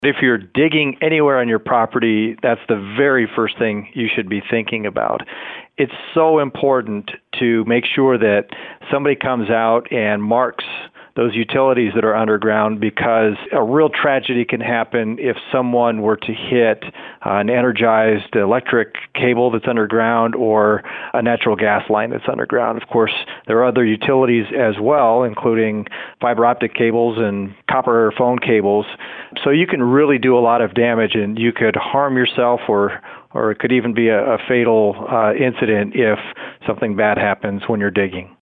If you're digging anywhere on your property, that's the very first thing you should be thinking about. It's so important to make sure that somebody comes out and marks those utilities that are underground, because a real tragedy can happen if someone were to hit an energized electric cable that's underground or a natural gas line that's underground. Of course, there are other utilities as well, including fiber optic cables and copper phone cables. So you can really do a lot of damage, and you could harm yourself, or it could even be a fatal incident if something bad happens when you're digging.